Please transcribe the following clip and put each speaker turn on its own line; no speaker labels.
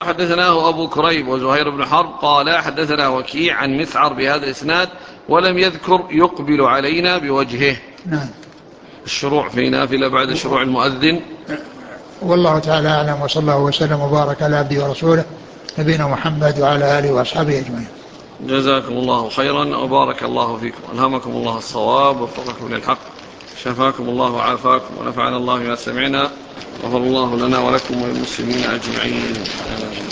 حدثناه أبو كريب وزهير بن حرب قال حدثنا وكيع عن مسعر بهذا الإسناد ولم يذكر يقبل علينا بوجهه.
نعم.
الشروع في نافلة بعد شروع المؤذن.
والله تعالى أعلم، وصلى الله وسلم وبارك على عبده ورسوله نبينا محمد وعلى آله وأصحابه أجمعين.
جزاكم الله خيرا وبارك الله فيكم، ألهمكم الله الصواب ووفقكم للحق، شفاكم الله وعافاكم ونفعنا الله بما سمعنا، غفر الله لنا ولكم وللمسلمين أجمعين.